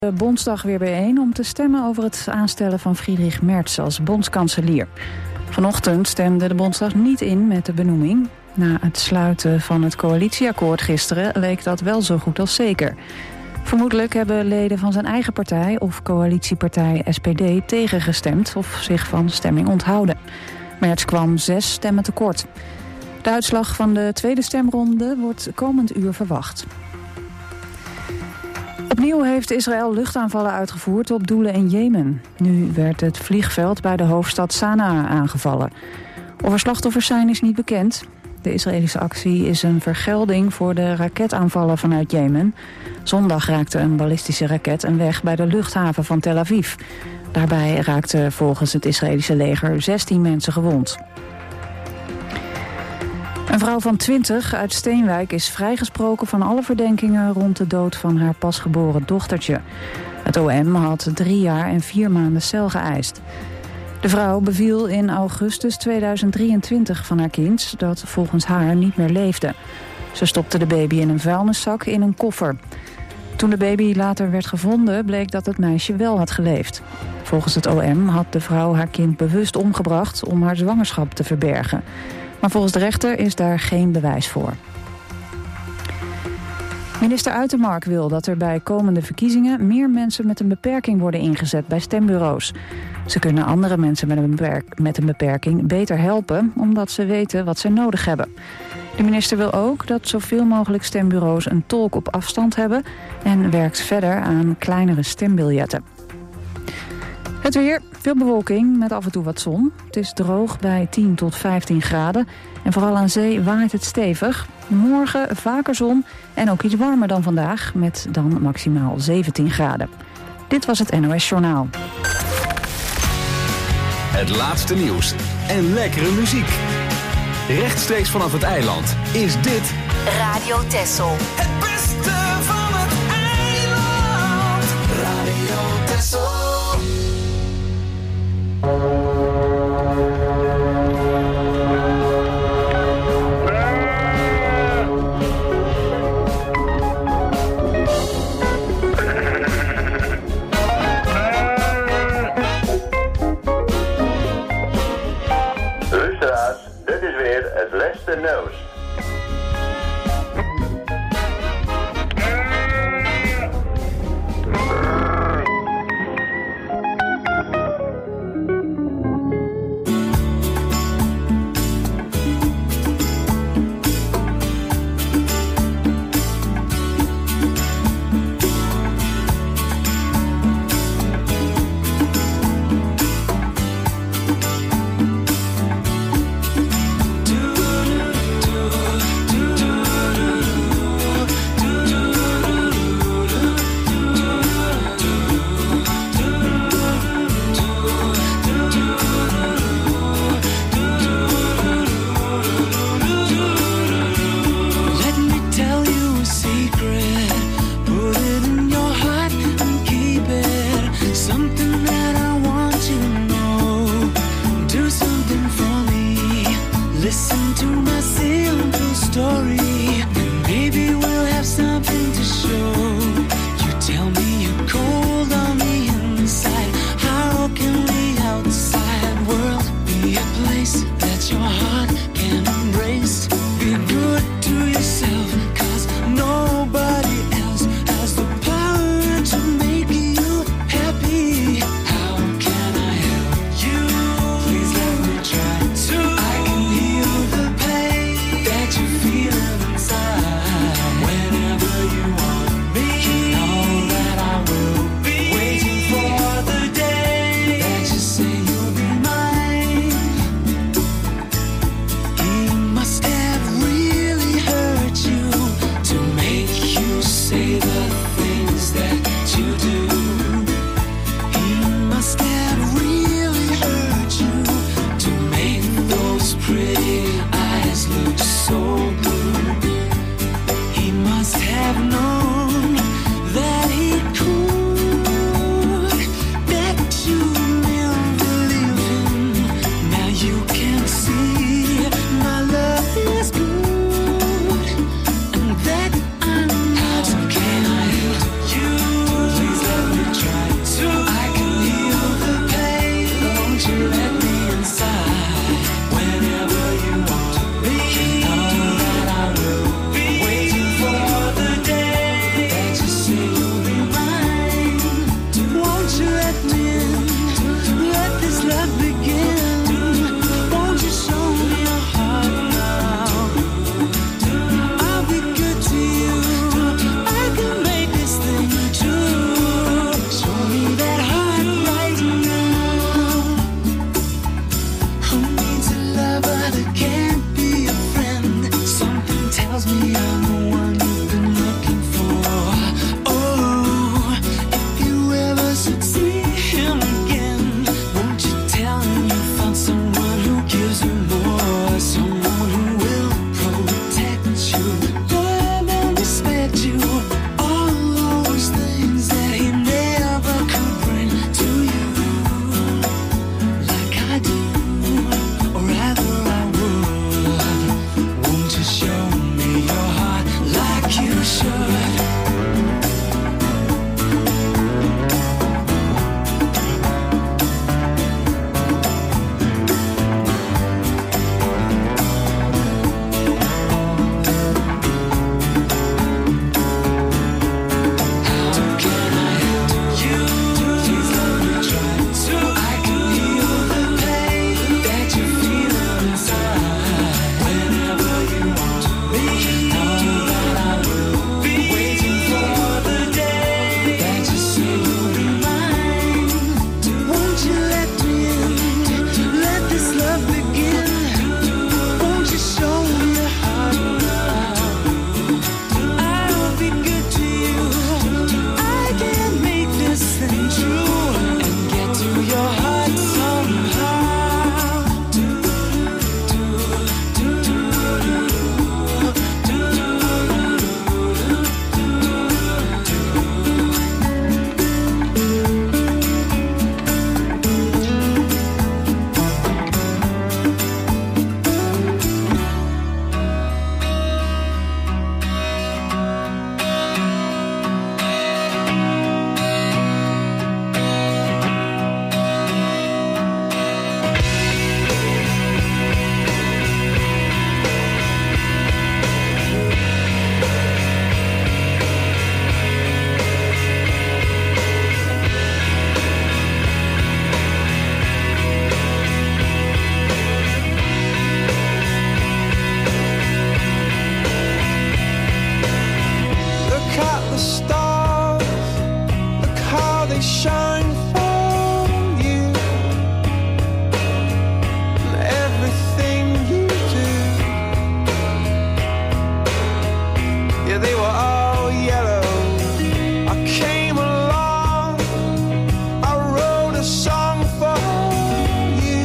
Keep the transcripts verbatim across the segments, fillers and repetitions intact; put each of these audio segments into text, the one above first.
De Bondsdag weer bijeen om te stemmen over het aanstellen van Friedrich Merz als bondskanselier. Vanochtend stemde de Bondsdag niet in met de benoeming. Na het sluiten van het coalitieakkoord gisteren leek dat wel zo goed als zeker. Vermoedelijk hebben leden van zijn eigen partij of coalitiepartij S P D tegengestemd of zich van stemming onthouden. Merz kwam zes stemmen tekort. De uitslag van de tweede stemronde wordt komend uur verwacht. Opnieuw heeft Israël luchtaanvallen uitgevoerd op doelen in Jemen. Nu werd het vliegveld bij de hoofdstad Sanaa aangevallen. Of er slachtoffers zijn is niet bekend. De Israëlische actie is een vergelding voor de raketaanvallen vanuit Jemen. Zondag raakte een ballistische raket een weg bij de luchthaven van Tel Aviv. Daarbij raakten volgens het Israëlische leger zestien mensen gewond. Een vrouw van twintig uit Steenwijk is vrijgesproken van alle verdenkingen rond de dood van haar pasgeboren dochtertje. Het O M had drie jaar en vier maanden cel geëist. De vrouw beviel in augustus tweeduizend drieëntwintig van haar kind dat volgens haar niet meer leefde. Ze stopte de baby in een vuilniszak in een koffer. Toen de baby later werd gevonden bleek dat het meisje wel had geleefd. Volgens het O M had de vrouw haar kind bewust omgebracht om haar zwangerschap te verbergen. Maar volgens de rechter is daar geen bewijs voor. Minister Uitermark wil dat er bij komende verkiezingen meer mensen met een beperking worden ingezet bij stembureaus. Ze kunnen andere mensen met een, beperk- met een beperking beter helpen, omdat ze weten wat ze nodig hebben. De minister wil ook dat zoveel mogelijk stembureaus een tolk op afstand hebben en werkt verder aan kleinere stembiljetten. Het weer, veel bewolking met af en toe wat zon. Het is droog bij tien tot vijftien graden. En vooral aan zee waait het stevig. Morgen vaker zon en ook iets warmer dan vandaag, met dan maximaal zeventien graden. Dit was het N O S Journaal. Het laatste nieuws en lekkere muziek. Rechtstreeks vanaf het eiland is dit Radio Texel. Het beste van het eiland. Radio Texel. Luisteraars, dit is weer het laatste nieuws. they shine for you, and everything you do. Yeah, they were all yellow. I came along, I wrote a song for you,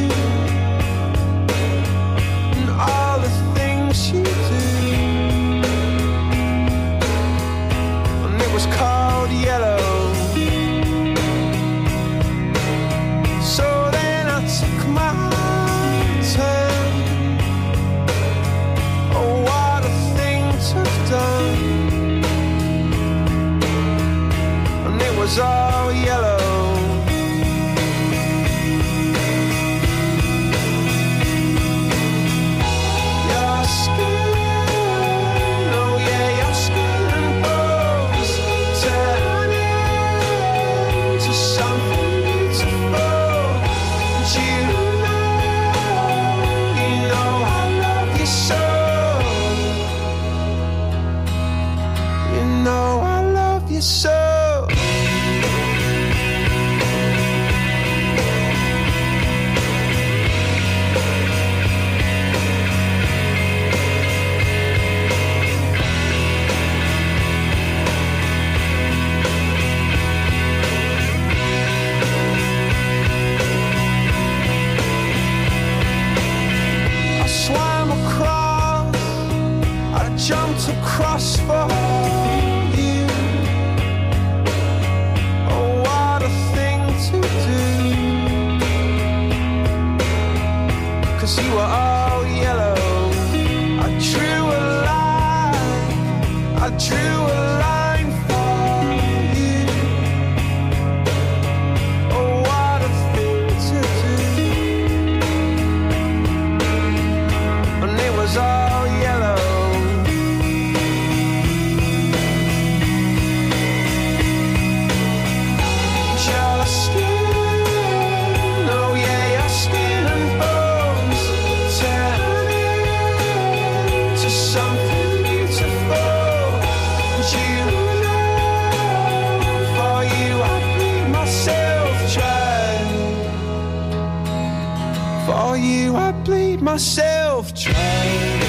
and all the things you do. And it was called Yellow. So then I took my turn. Oh, what a thing to have done. And it was all yellow. Your skin, oh yeah, your skin and bones turn into something beautiful. And you know, you know I love you so. You know I love you so. I swam across, I jumped across for you. Oh, what a thing to do. 'Cause you were all yellow. I drew a line, I drew a line for you. Oh, what a thing to do. And it was all yellow. Your skin, oh yeah, your skin and bones turn into something beautiful. And you know, for you I bleed myself dry. For you I bleed myself dry.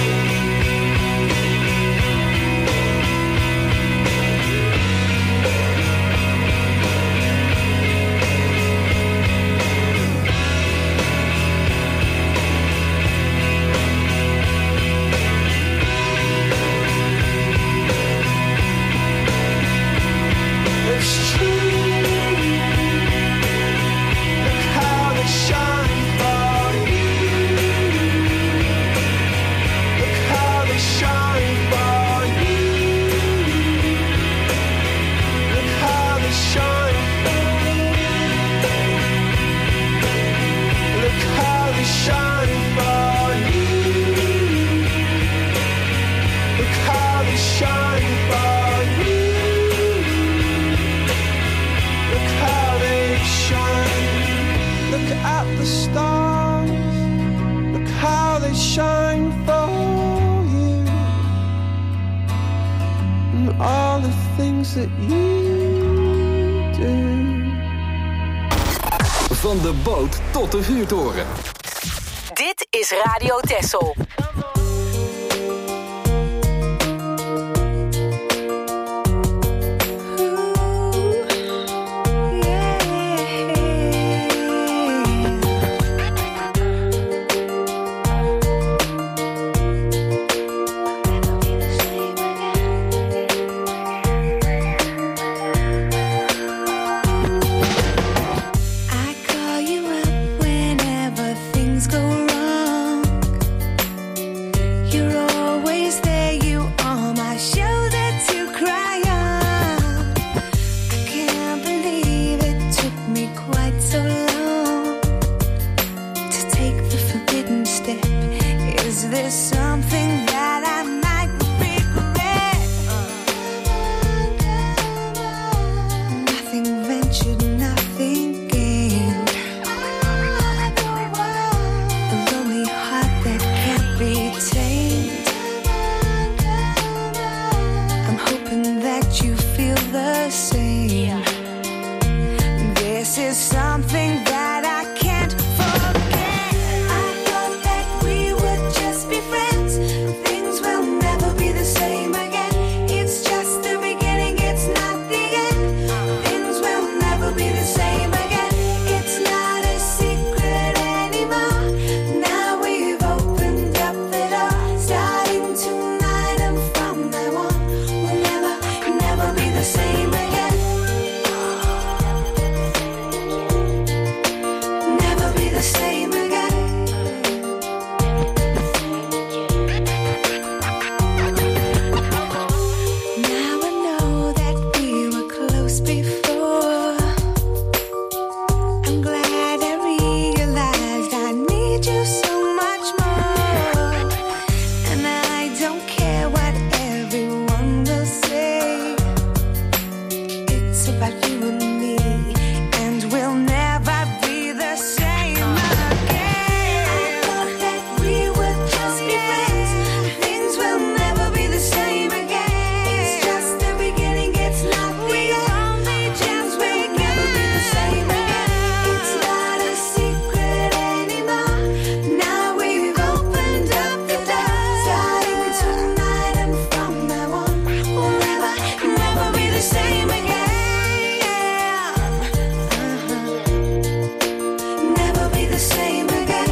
It's true. Look how they shine for you. Look how they shine for you. Look how they shine for you. Look how they shine for you. Look how they shine for you. Look how they shine. Look at the stars. Look how they shine for you. And all the things that you do. Van de boot tot de vuurtoren. Dit is Radio Texel. I call you up whenever things go wrong. You're always there, you on my shoulder to cry on. I can't believe it took me quite so long to take the forbidden step. Is there something that I might regret? Nothing ventured, nothing gained. A lonely heart that can't be tamed. I'm hoping that you feel the same. this is something that I can't forget. I thought that we would just be friends. Things will never be the same again. It's just the beginning, it's not the end. Things will never be the same again. It's not a secret anymore. Now we've opened up the door. Starting tonight and from now on, we'll never, never be the same again. Never be the same again. Now I know that we were close before. I'm glad I realized I need you so much more. And I don't care what everyone will say. It's about you and me, and we'll never be the same again. I thought that we would just be friends. Things will never be the same again. It's just the beginning, it's not the end. Things will never be the same again. It's not a secret anymore. Now we've opened up the door. Starting tonight and from now on, we'll never, never be the same again. Uh-huh. Never be the same again.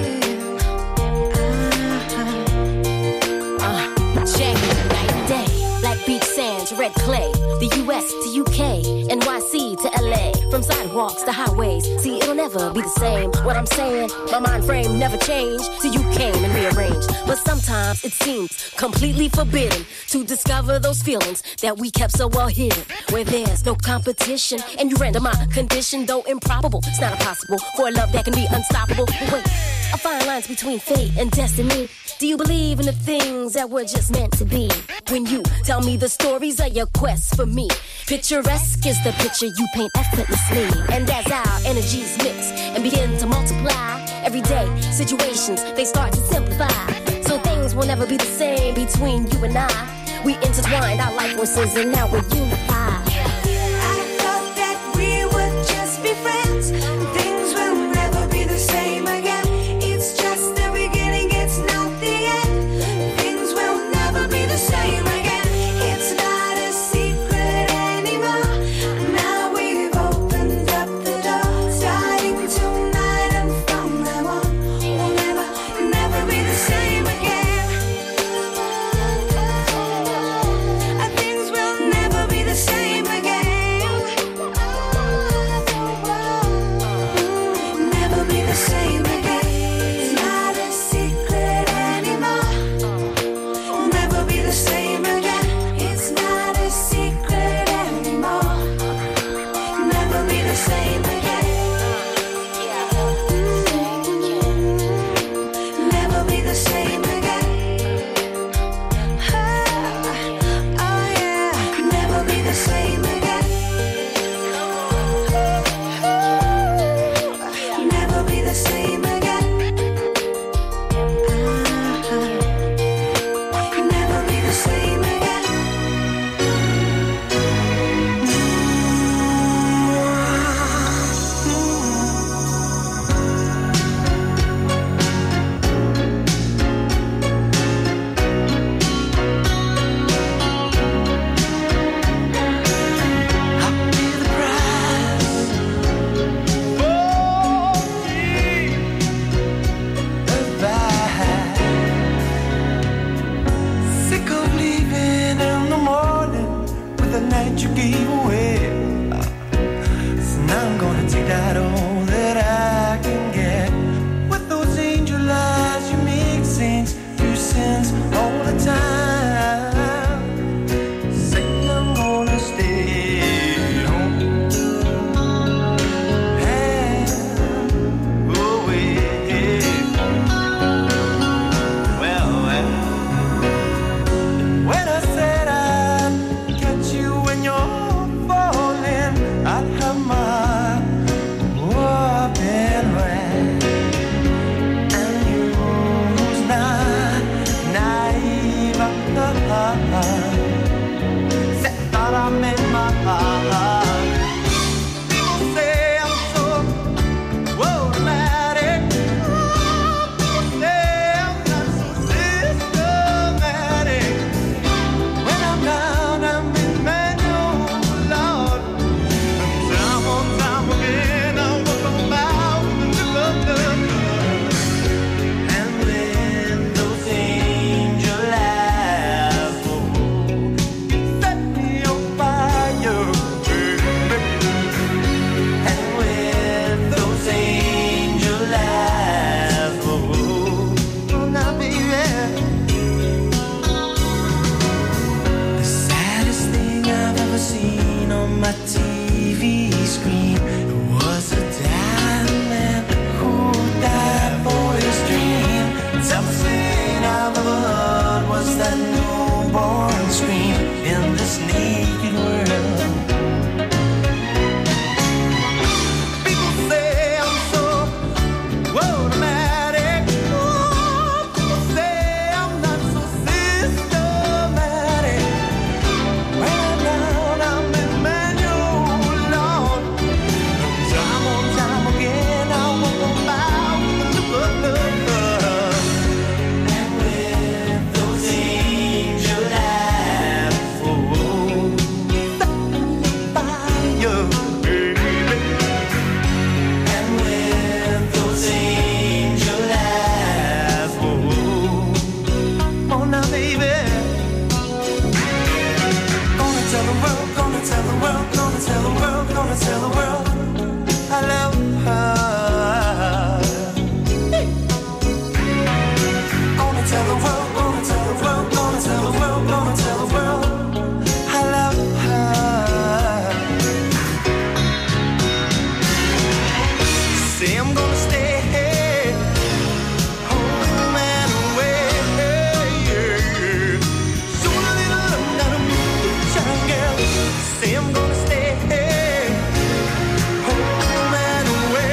Uh-huh. Check it, night and day, like beach sands, red clay, the U S to U K, N Y C to L A, from sidewalks to highways. See, it'll never be the same. What I'm saying, my mind frame never changed till you came and rearranged. But sometimes it seems completely forbidden to discover those feelings that we kept so well hidden. Where there's no competition, and you render my condition, though improbable. It's not impossible for a love that can be unstoppable. But wait, a fine lines between fate and destiny. Do you believe in the things that were just meant to be? When you tell me the stories of your quest for me, picturesque is the picture you paint effortlessly. And as our energies mix and begin to multiply, everyday situations, they start to simplify. So things will never be the same between you and I. We intertwined our life forces and now we're unified. I thought that we would just be friends. Things will never be the same again. It's just the beginning, it's not the end. Things will never be the same again. It's not a secret anymore. Now we've opened up the door. Starting tonight and from now on, we'll never, never be the same again. Things will never be the same. I'm gonna stay home and away. Soon a little love, not a moonshine girl. Say I'm gonna stay home and away.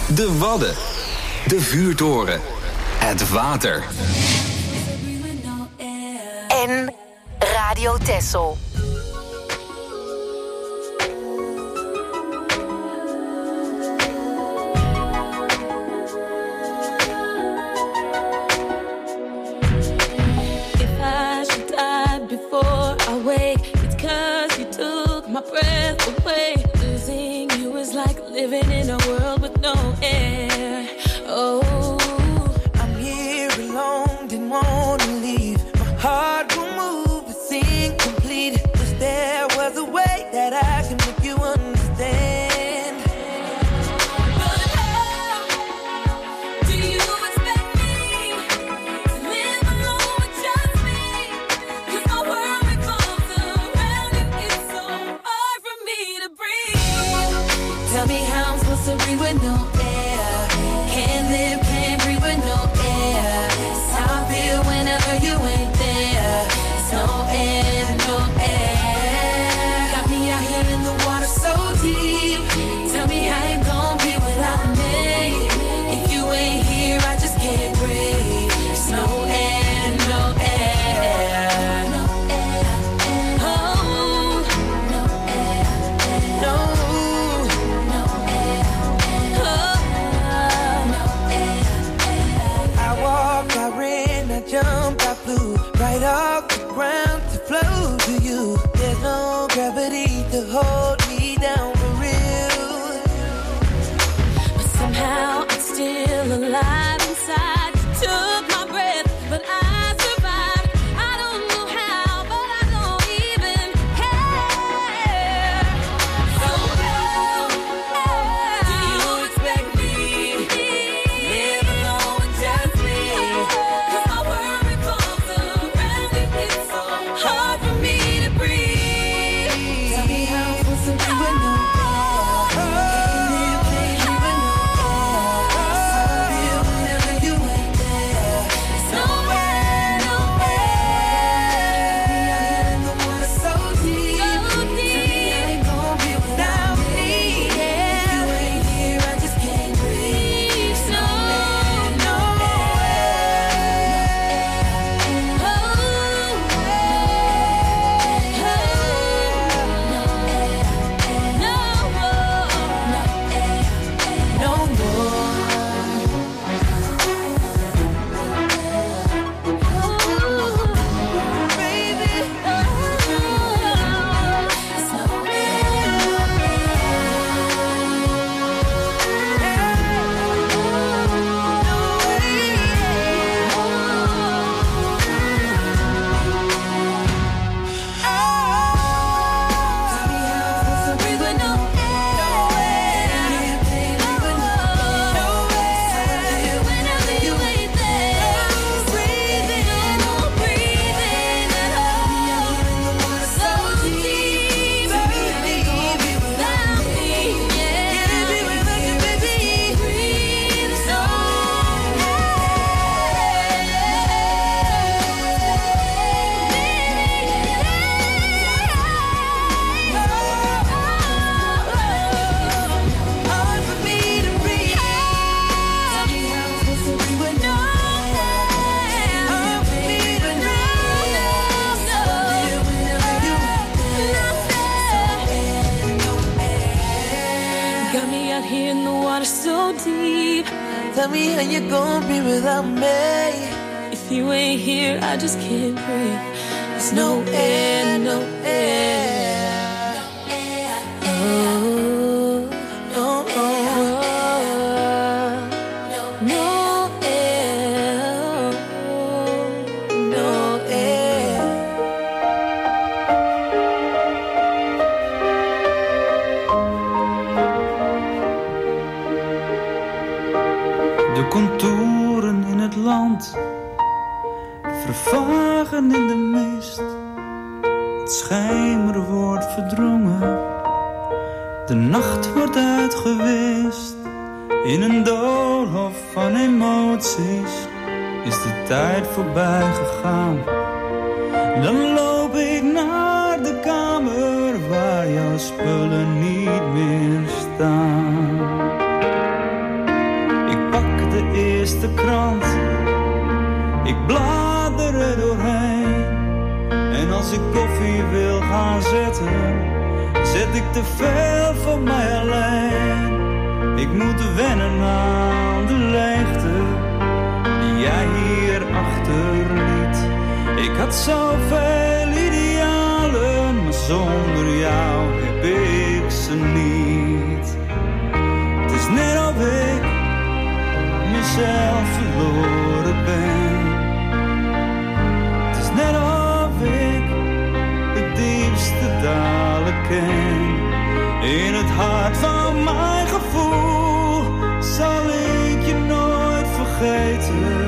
De Wadden. De vuurtoren. Het water. En Radio Texel. If I should die before I wake, it's 'cause you took my breath away. Losing you is like living in a world with no air. Oh, I'm here alone, didn't want to leave. My heart will move, it's incomplete. Wish there was a way that I can make you understand. but how do you expect me to live alone with just me? 'Cause my world revolves around you. It's so hard for me to breathe. Tell me how I'm supposed to breathe with no air. Can't live, can't breathe with no air. It's how I feel whenever you ain't there. It's no air, no air. Got me out here in the water so deep. Tell me how you gon' be without me. If you ain't here, I just can't breathe. It's no air, no air. No air. Oh, no air. No. No air. Oh, no air. I walked, I ran, I jumped, I flew right off the ground to flow to you. There's no gravity to hold me down for real. but somehow I'm still alive inside. You took my breath, but I survived. I don't know how, but I don't even care. So how do you expect me to live alone with just me? 'Cause my world revolves around you. It's so hard for me to breathe. Tell me how I'm supposed to be with no air. Can't live, can't breathe with no air. It's how I feel whenever you ain't there. It's no air, no air. Me out here in the water so deep. Tell me how you gon' be without me. If you ain't here, I just can't breathe. It's no air, no no more. Baby, it's no hard for me to breathe. Tell me how I'm supposed to breathe with no air. Hard for me to breathe. So feel whenever you ain't there. No air. Got me out here in the water so deep. Tell me how you gon' be without me. If you ain't here, I just can't breathe. There's no air, no air. Oh, no, no air, no air. De contouren in het land vervagen in de mist. Het schemer wordt verdrongen. De nacht wordt uitgewist. In een doolhof van emoties is de tijd voorbij gegaan. Dan loop ik naar de kamer waar jouw spullen niet meer staan. eerste krant. Ik blader er doorheen. En als ik koffie wil gaan zetten, zet ik te veel voor mij alleen. Ik moet wennen aan de leegte die jij hier achterliet. Ik had zoveel idealen, maar zonder jou heb ik ze niet. Het is net of ik mezelf verloren ben. Het is net of ik de diepste dalen ken. In het hart van mijn gevoel zal ik je nooit vergeten.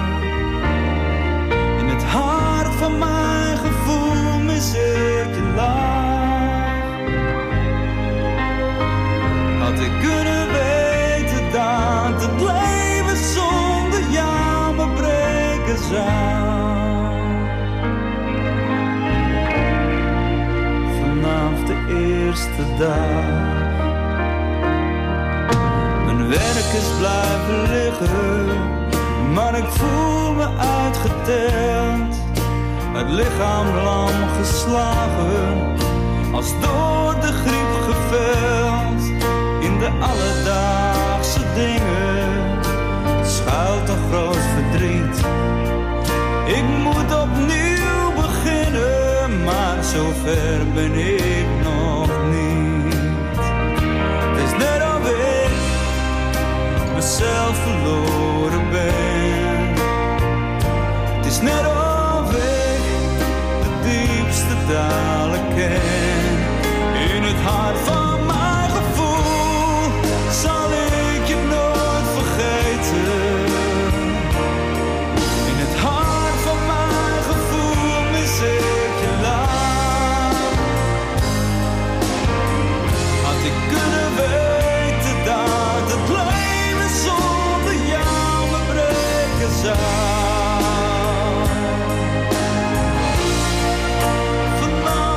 In het hart van mijn gevoel mis ik je lach. Had ik kunnen weten dat het leven zonder jou me breken zou. Vanaf de eerste dag. Mijn werk is blijven liggen, maar ik voel me uitgeteld. Het lichaam lam geslagen, als door de griep geveld. In de alledaagse dingen schuilt een groot verdriet. Ik moet opnieuw beginnen, maar zover ben ik nog niet. Het is net of ik mezelf verloren ben. Het is net of ik de diepste dalen ken. In het hart van mijn gevoel zal ik je nooit vergeten. In het hart van mijn gevoel mis ik je lach. Had ik kunnen weten dat het leven zonder jou me breken zou. Vanaf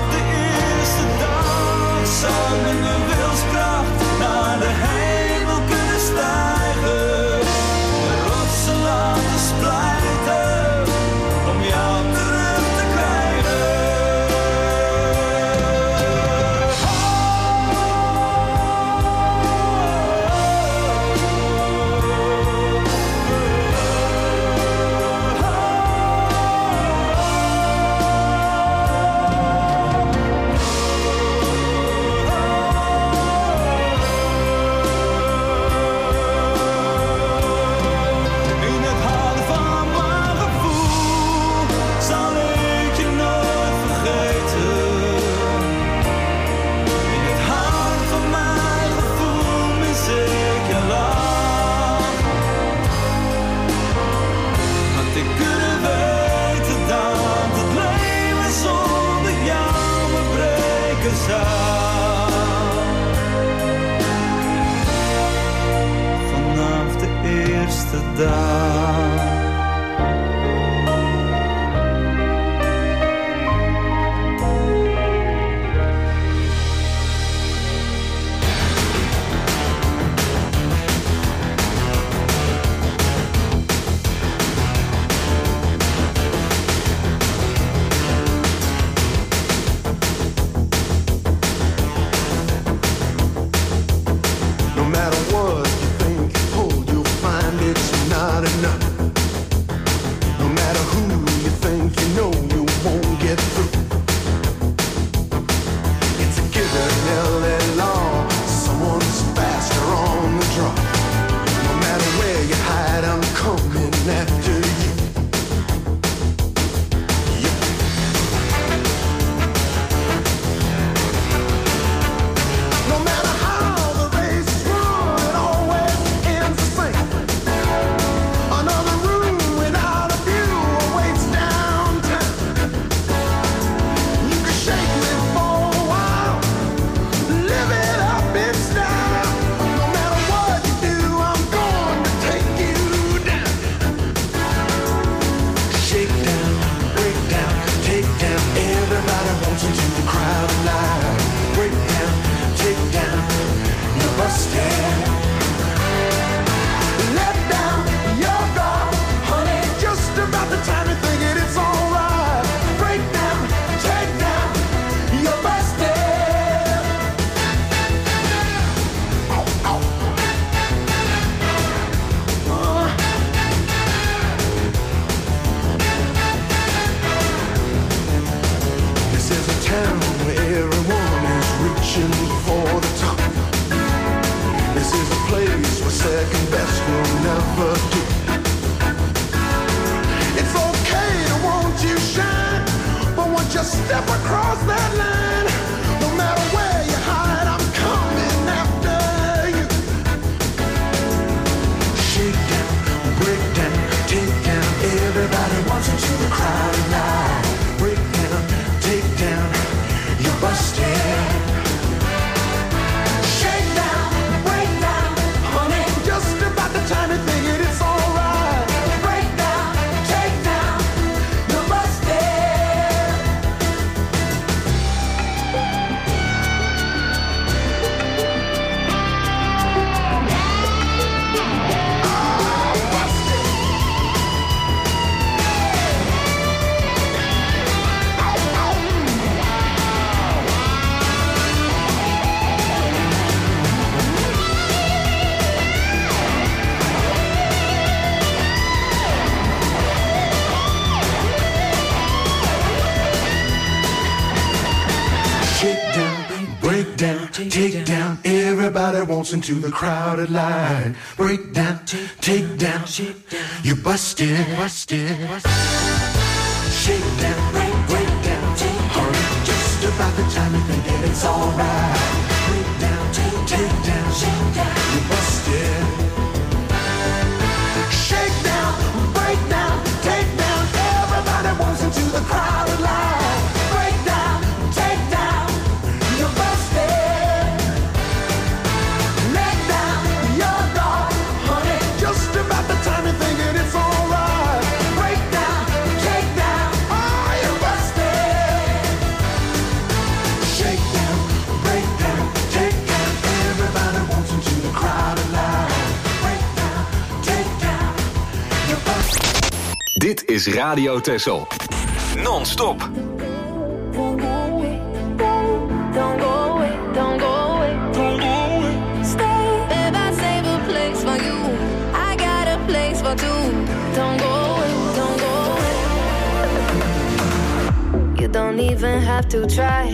ever do. It's okay to want you shine, but once you step across that line, no matter where you hide, I'm coming after you. Shake down, break down, take down. Everybody wants into the crowd alive. Break down, take down. You're busted. Shake down, break down, honey. Just about the time you think it, it's alright. Break down, take down. You're busted. Shake down, break down, take down. Everybody wants into the crowded line. Break down, take down. You busted, busted. Shake down, break, break down. Hurry, just about the time you think that it's alright. Break down, take down. You busted. Shake down, break down, take down. Everybody wants into the crowded line. Break down, take down. You busted. Let down your guard, honey. Just about the time you think that it's alright. Break down, take down. Oh, you busted. Shake down, break down, take down. Everybody wants into the crowded line. Break down, take down. You busted. Dit is Radio Texel. Non-stop. Don't go away, don't go away, don't go away, don't go away. Stay, babe, I save a place for you. I got a place for two. Don't go away, don't go away. You don't even have to try.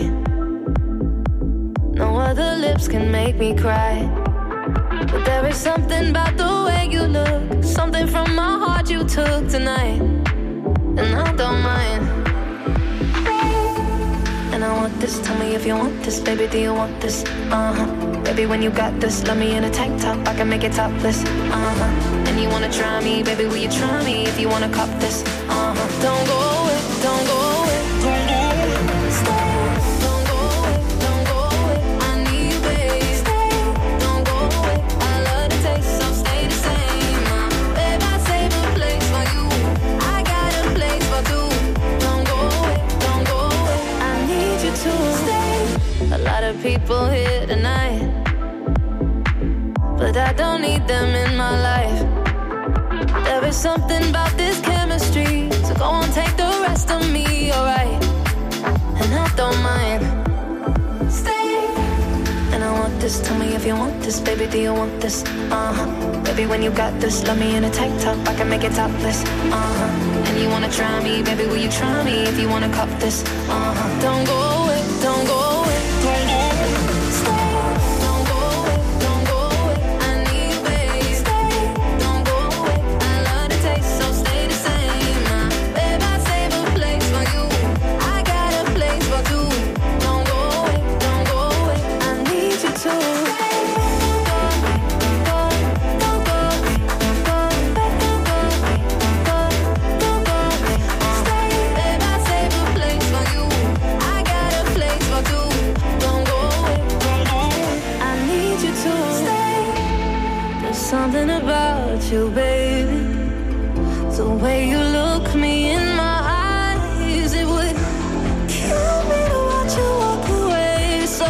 No other lips can make me cry. But there is something about the way you look, something from my heart you took tonight, and I don't mind. And I want this, tell me if you want this, baby, do you want this? Uh-huh, baby, when you got this, love me in a tank top, I can make it topless. Uh-huh, and you wanna try me, baby, will you try me if you wanna cop this? Uh-huh, don't go away, don't go away, don't go away, stay. Don't go away, don't go away, I need you, babe. Stay, don't go away, I love the taste, so stay the same. Uh, babe, I save a place for you, I got a place for two. Don't go away, don't go away, I need you to stay. A lot of people here tonight, but I don't need them in my life. There is something about this chemistry, so go on, take the rest of me, alright? And I don't mind. Stay. And I want this, tell me if you want this, baby, do you want this? Uh-huh, baby, when you got this, love me in a tank top, I can make it topless. Uh-huh, and you wanna try me, baby, will you try me if you wanna cop this? Uh-huh, don't go away, don't go away, don't go away, stay. Don't go away, don't go away, I need you, babe. Stay, don't go away, I love the taste, so stay the same. Uh, babe, I save a place for you, I got a place for two. Don't go away, don't go away, I need you to stay. Something about you, baby, the way you look me in my eyes, it would kill me to watch you walk away. So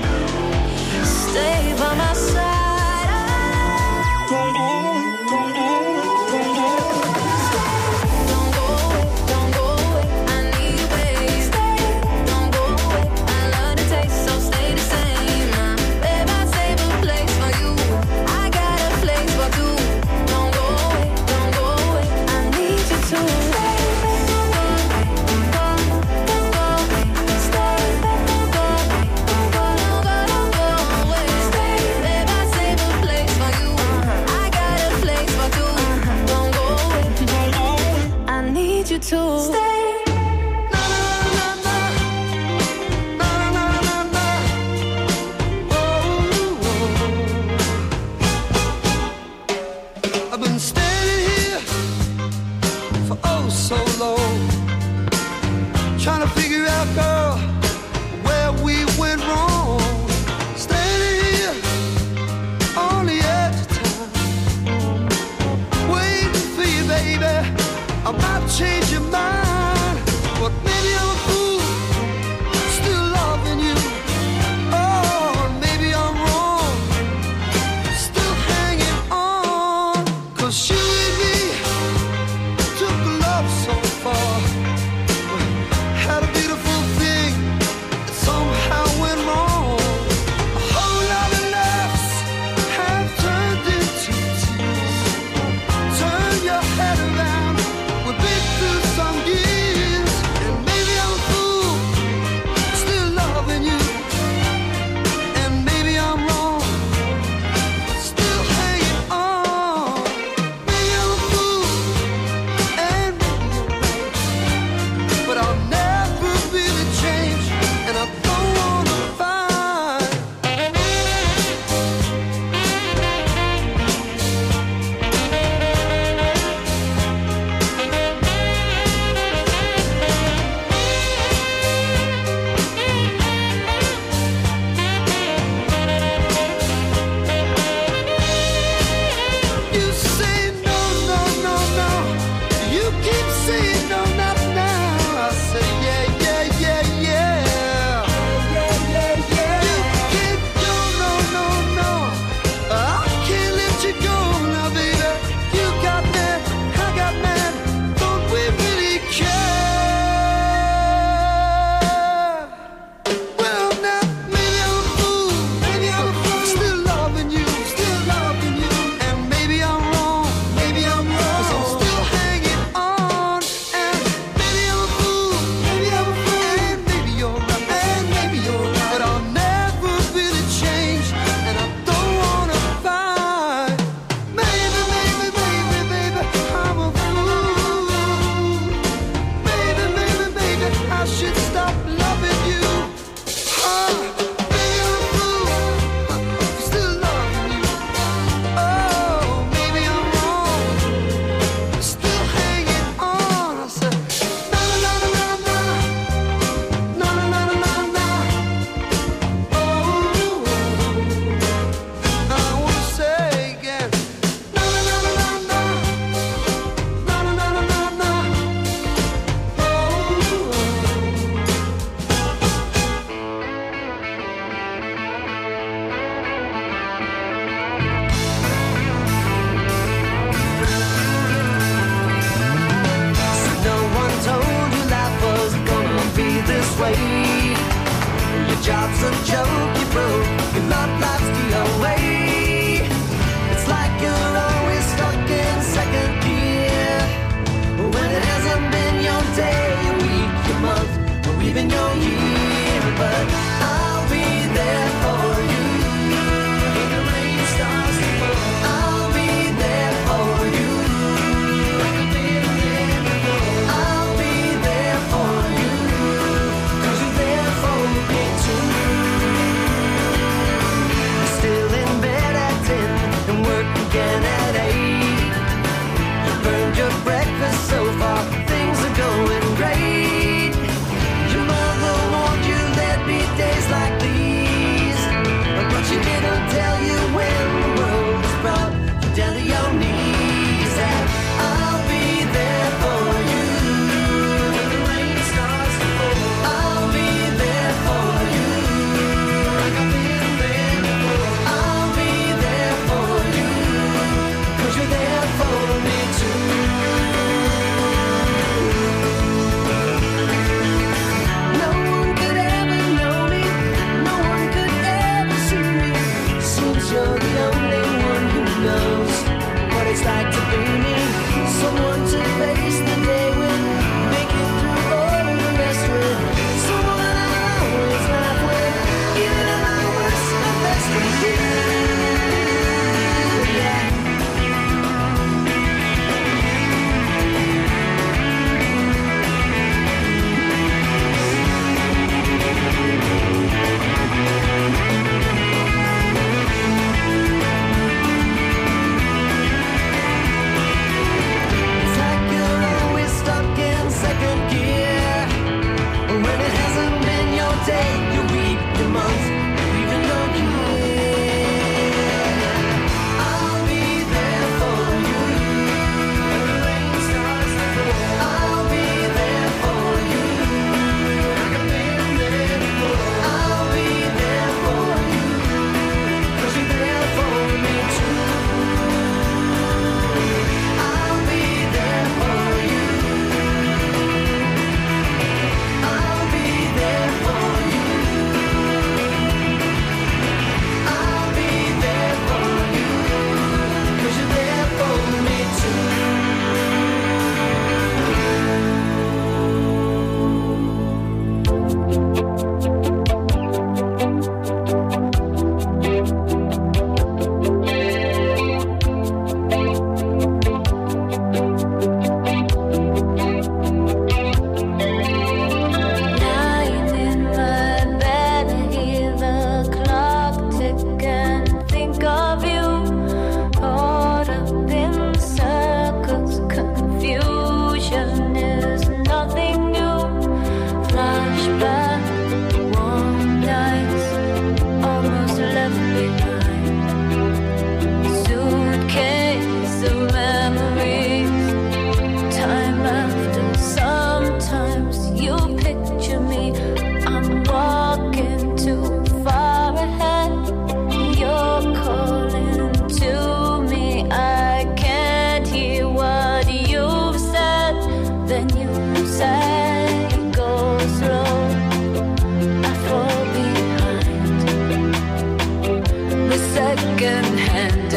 stay by my side. Don't go away, don't go away, don't go away. Don't go away, don't go away, I need you, babe. Stay, don't go away, I love the taste, so stay the same. Uh, babe, I save a place for you, I got a place for two. Don't go away, don't go away, I need you to stay.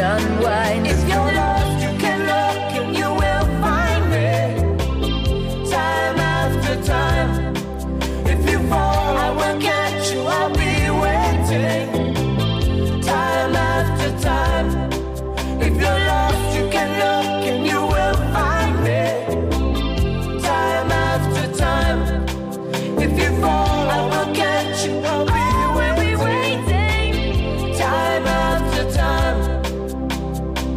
unwind. If you're lost, you can look and you will find me. Time after time. If you fall, I will catch you. I'll be waiting. Time after time. If you're lost, you can look and you will find me. Time after time. If you fall, I will catch you. I'll be waiting. Time after time.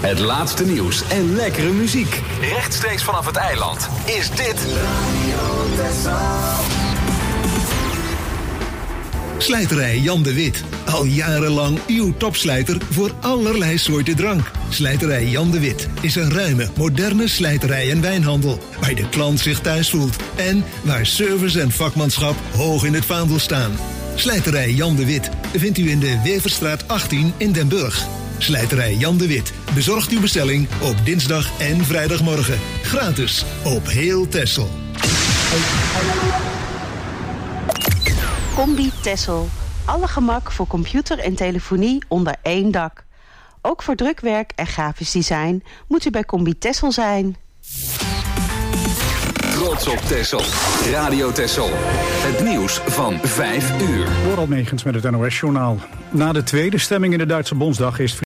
Het laatste nieuws en lekkere muziek. Rechtstreeks vanaf het eiland is dit Radio Texel. Slijterij Jan de Wit. Al jarenlang uw topslijter voor allerlei soorten drank. Slijterij Jan de Wit is een ruime, moderne slijterij en wijnhandel. Waar de klant zich thuis voelt. En waar service en vakmanschap hoog in het vaandel staan. Slijterij Jan de Wit vindt u in de Weverstraat achttien in Den Burg. Slijterij Jan de Wit bezorgt uw bestelling op dinsdag en vrijdagmorgen. Gratis op heel Texel. Combi Texel. Alle gemak voor computer en telefonie onder één dak. Ook voor drukwerk en grafisch design moet u bij Combi Texel zijn. Trots op Texel. Radio Texel. Het nieuws van vijf uur. Vooral Megens met het N O S-journaal. Na de tweede stemming in de Duitse Bondsdag is